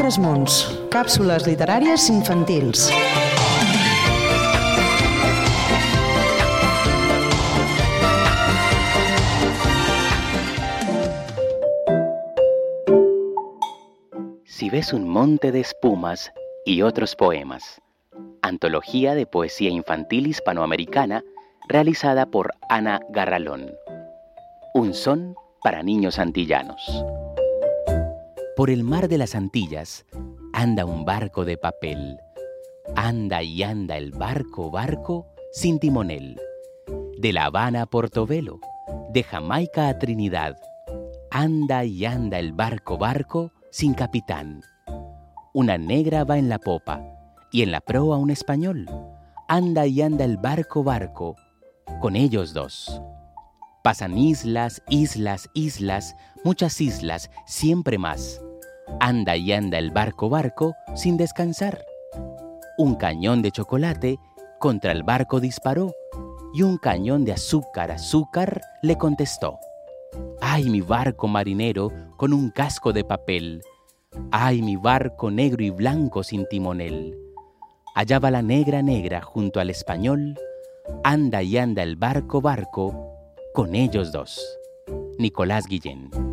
altres mons. Càpsules literàries infantils. Si ves un monte de espumas y otros poemas. Antología de poesía infantil hispanoamericana realizada por Ana Garralón. Un son para niños antillanos. Por el mar de las Antillas anda un barco de papel. Anda y anda el barco sin timonel. De La Habana a Portobelo, de Jamaica a Trinidad. Anda y anda el barco sin capitán. Una negra va en la popa y en la proa un español. Anda y anda el barco, con ellos dos. Pasan islas, muchas islas, siempre más. Anda y anda el barco, sin descansar. Un cañón de chocolate contra el barco disparó y un cañón de azúcar le contestó. ¡Ay, mi barco marinero con un casco de papel! ¡Ay, mi barco negro y blanco sin timonel! Allá va la negra junto al español. Anda y anda el barco, con ellos dos. Nicolás Guillén.